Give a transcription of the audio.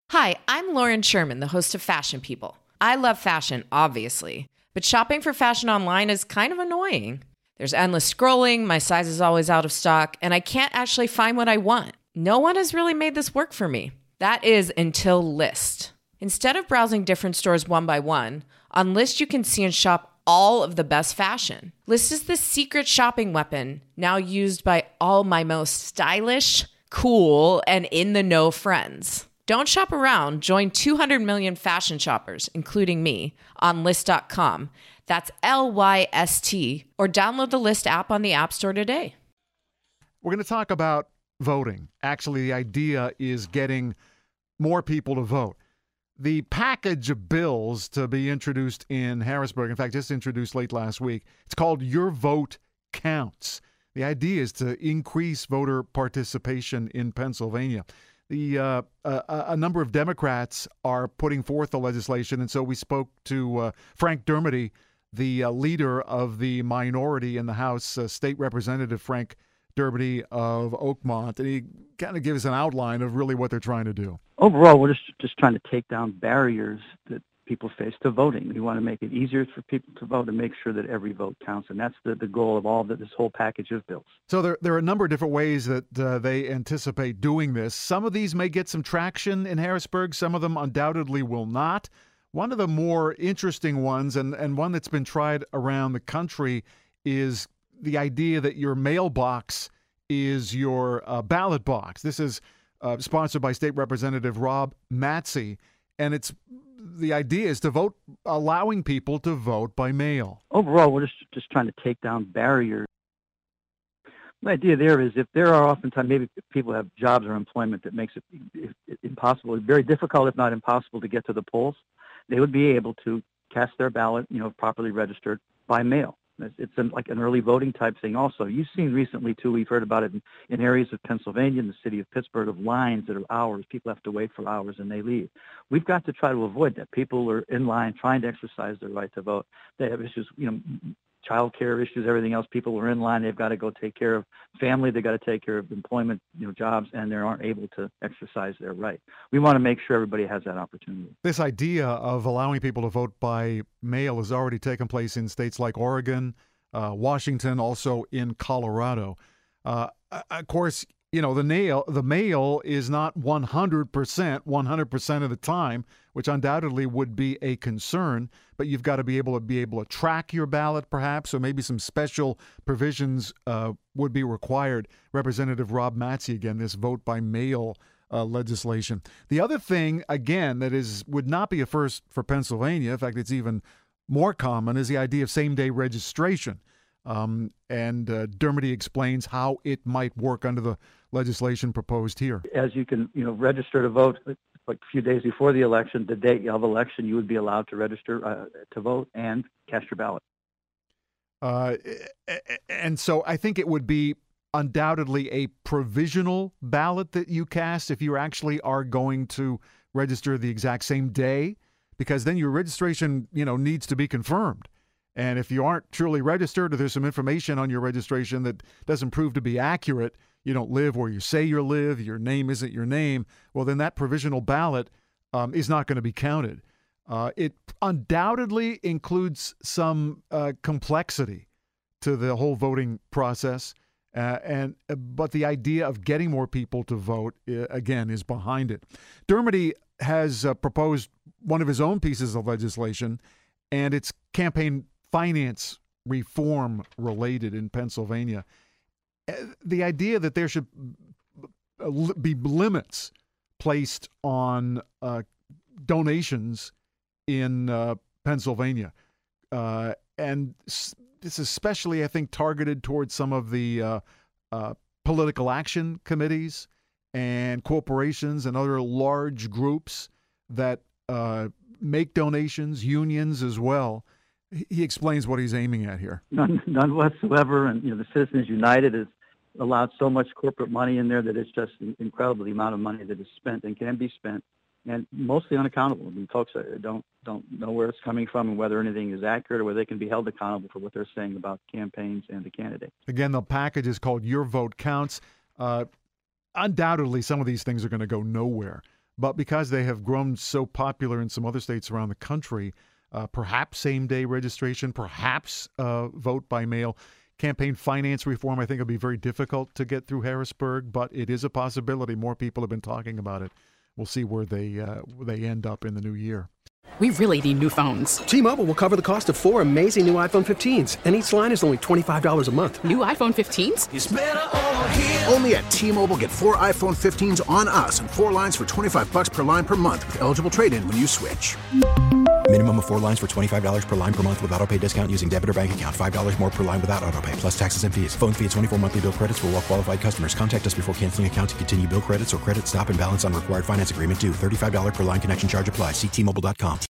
Hi, I'm Lauren Sherman, the host of Fashion People. I love fashion, obviously, but shopping for fashion online is kind of annoying. There's endless scrolling, my size is always out of stock, and I can't actually find what I want. No one has really made this work for me. That is until Lyst. Instead of browsing different stores one by one, on Lyst you can see and shop all of the best fashion. Lyst is the secret shopping weapon, now used by all my most stylish, cool, and in-the-know friends. Don't shop around. Join 200 million fashion shoppers, including me, on Lyst.com. That's Lyst, or download the Lyst app on the App Store today. We're going to talk about voting. Actually, the idea is getting more people to vote. The package of bills to be introduced in Harrisburg, in fact, just introduced late last week, it's called Your Vote Counts. The idea is to increase voter participation in Pennsylvania. A number of Democrats are putting forth the legislation, and so we spoke to Frank Dermody, the leader of the minority in the House, State Representative Frank Dermody of Oakmont, and he kind of gives an outline of really what they're trying to do. Overall, we're just trying to take down barriers that people face to voting. We want to make it easier for people to vote and make sure that every vote counts, and that's the goal of this whole package of bills. So there are a number of different ways that they anticipate doing this. Some of these may get some traction in Harrisburg. Some of them undoubtedly will not. One of the more interesting ones, and one that's been tried around the country, is the idea that your mailbox is your ballot box. This is sponsored by State Representative Rob Matsy, and the idea is to vote, allowing people to vote by mail. Overall, we're just trying to take down barriers. The idea there is if there are oftentimes maybe people have jobs or employment that makes it impossible, very difficult, if not impossible, to get to the polls, they would be able to cast their ballot, properly registered by mail. It's like an early voting type thing also. You've seen recently, too, we've heard about it in areas of Pennsylvania, in the city of Pittsburgh, of lines that are hours. People have to wait for hours and they leave. We've got to try to avoid that. People are in line trying to exercise their right to vote. They have issues, child care issues, everything else. People are in line. They've got to go take care of family. They've got to take care of employment, jobs, and they aren't able to exercise their right. We want to make sure everybody has that opportunity. This idea of allowing people to vote by mail has already taken place in states like Oregon, Washington, also in Colorado. Of course, the mail is not 100% of the time, which undoubtedly would be a concern, but you've got to be able to track your ballot perhaps, or maybe some special provisions would be required. Representative Rob Matsy, again, this vote by mail legislation. The other thing, again, that would not be a first for Pennsylvania, in fact, it's even more common, is the idea of same-day registration. And Dermody explains how it might work under the legislation proposed here. As you can, register to vote like a few days before the election, the date of election, you would be allowed to register to vote and cast your ballot. And so I think it would be undoubtedly a provisional ballot that you cast if you actually are going to register the exact same day, because then your registration, needs to be confirmed. And if you aren't truly registered, or there's some information on your registration that doesn't prove to be accurate, you don't live where you say you live, your name isn't your name, well, then that provisional ballot is not going to be counted. It undoubtedly includes some complexity to the whole voting process, but the idea of getting more people to vote, again, is behind it. Dermody has proposed one of his own pieces of legislation, and it's campaign finance reform related in Pennsylvania. The idea that there should be limits placed on donations in Pennsylvania. And this is especially, I think, targeted towards some of the political action committees and corporations and other large groups that make donations, unions as well. He explains what he's aiming at here. None whatsoever. And, the Citizens United has allowed so much corporate money in there that it's just incredible, the amount of money that is spent and can be spent, and mostly unaccountable. I mean, folks don't know where it's coming from and whether anything is accurate or whether they can be held accountable for what they're saying about campaigns and the candidates. Again, the package is called Your Vote Counts. Undoubtedly, some of these things are going to go nowhere. But because they have grown so popular in some other states around the country, perhaps same-day registration, perhaps vote by mail. Campaign finance reform, I think, will be very difficult to get through Harrisburg, but it is a possibility. More people have been talking about it. We'll see where they end up in the new year. We really need new phones. T-Mobile will cover the cost of 4 amazing new iPhone 15s, and each line is only $25 a month. New iPhone 15s? It's better over here. Only at T-Mobile, get 4 iPhone 15s on us and 4 lines for $25 per line per month with eligible trade-in when you switch. Minimum of 4 lines for $25 per line per month with autopay discount using debit or bank account. $5 more per line without autopay, plus taxes and fees. Phone fee at 24 monthly bill credits for well-qualified customers. Contact us before canceling account to continue bill credits or credit stop and balance on required finance agreement due. $35 per line connection charge applies. See T-Mobile.com.